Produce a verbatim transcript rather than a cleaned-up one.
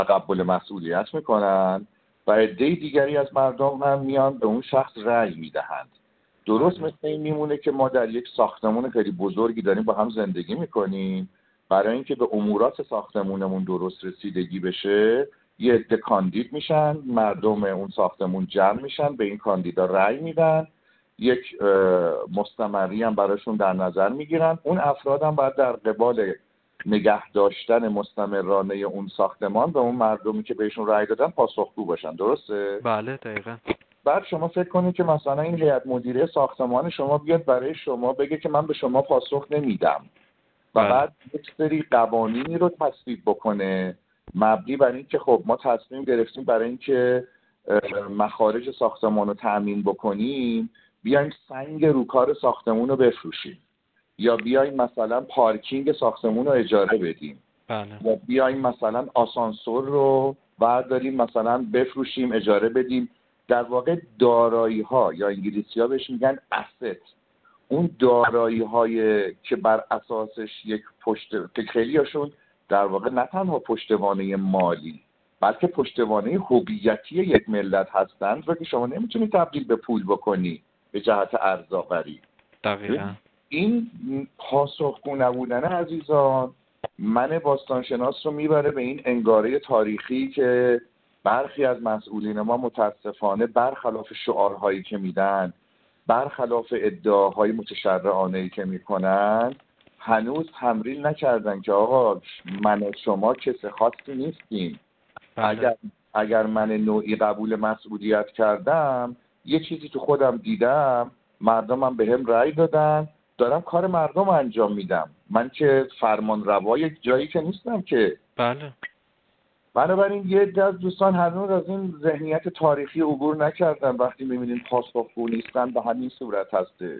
تقبل مسئولیت میکنن و عده دیگری از مردم هم میان به اون شخص رأی میدهند. درست مثل این میمونه که ما در یک ساختمون خیلی بزرگی داریم با هم زندگی میکنیم، برای اینکه به امورات ساختمونمون درست رسیدگی بشه یه عده کاندید میشن، مردم اون ساختمون جمع میشن، به این کاندیدا رأی میدن، یک مستمری هم براشون در نظر میگیرن. اون افراد هم باید در قبال نگه داشتن مستمرانه اون ساختمان به اون مردمی که بهشون رأی دادن پاسخگو باشن. درسته؟ بله دقیقاً. بعد شما فکر کنید که مثلا این هیئت مدیره ساختمان شما بیاد برای شما بگه که من به شما پاسخ نمیدم و بله. بعد یک سری قوانینی رو تصویب بکنه مبنی بر این که خب ما تصمیم گرفتیم برای اینکه مخارج ساختمان رو تأمین بکنیم بیایم سنگ روکار ساختمون رو بفروشیم، یا بیایم مثلا پارکینگ ساختمون رو اجاره بدیم، بله. یا بیایم مثلا آسانسور رو برداریم مثلا بفروشیم اجاره بدیم. در واقع دارایی ها یا انگلیسی ها بهش میگن asset، اون دارایی های که بر اساسش یک پشت که خیلی هاشون در واقع نه تنها پشتوانه مالی بلکه پشتوانه هویتی یک ملت هستند و که شما نمیتونی تبدیل به پول بکنی به جهت ارزآوری. دقیقاً. این پاسخگو نبودن عزیزان من باستانشناس رو میبره به این انگاره تاریخی که برخی از مسئولین ما متاسفانه برخلاف شعارهایی که میدن، برخلاف ادعاهای متشرعانه‌ای که میکنن، هنوز تمرین نکردن که آقا من و شما کس خاصی نیستیم. بله. اگر اگر من نوعی قبول مسئولیت کردم، یه چیزی تو خودم دیدم، مردمم به هم رأی دادن، دارم کار مردم انجام میدم، من که فرمان روای جایی که نیستم که. بله. بنابراین یه عده از دوستان هنوز از این ذهنیت تاریخی عبور نکردن، وقتی میبینیم پاسخگو نیستن به همین صورت هسته.